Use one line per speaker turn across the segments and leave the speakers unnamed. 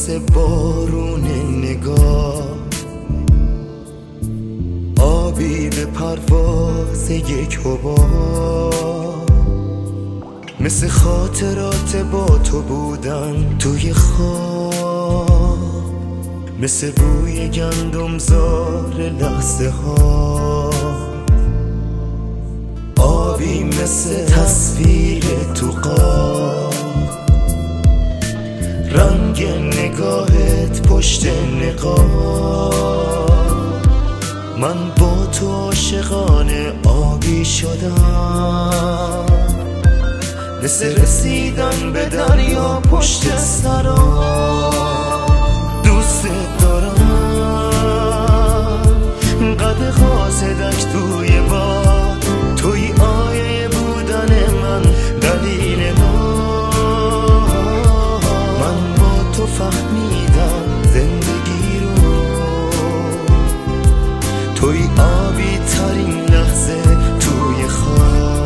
مثل بارون نگاه، آبی به پرواز یک حباب، مثل خاطرات با تو بودن توی خواب، مثل بوی گندمزار لحظه ها، آبی مثل تصویر تو قاب، رنگ نگاهت پشت نقاب. من با تو عاشقانه آبی شدم، مثل رسیدن به دریا پشت سراب. دوست دارم قد قاصدک توی باد، توی آیه بودن من دلیل من با تو فهمیدم زندگی رو، توی آبی ترین لحظه توی خواب.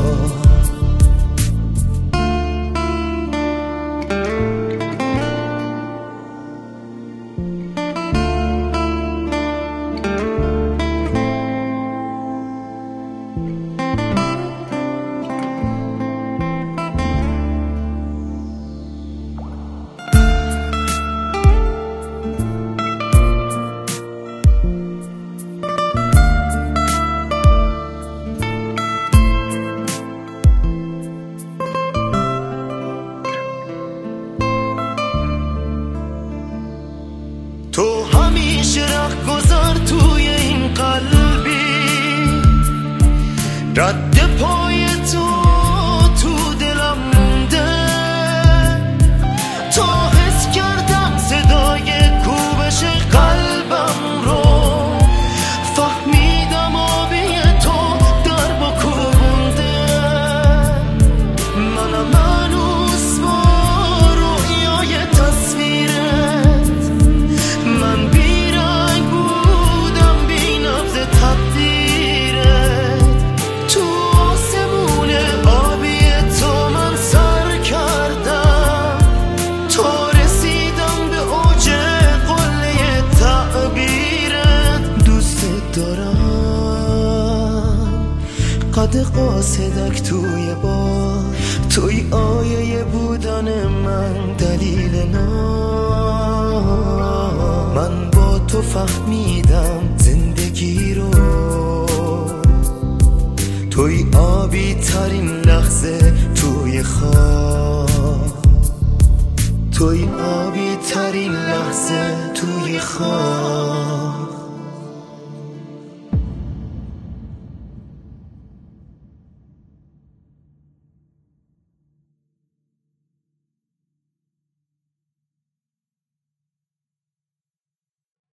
تو همیشه رهگذر توی این قلبی، رد پای تو دلم مونده. تا حس کردم صدای کوبش قلبم رو، فهمیدم آبی تو در با کوبونده. منم هنوز با رویای تصویرت، من بیرنگ بودم بی نبض تقدیرت. تو آسمون آبی تو من سر کردم، تا رسیدم به اوج قله تعبیرت. دوست دارم قد قاصدک توی باد، توی آیه بودن من دلیل من با تو فهمیدم زندگی رو، توی آبی ترین لحظه توی خواب، توی آبی ترین لحظه توی خواب.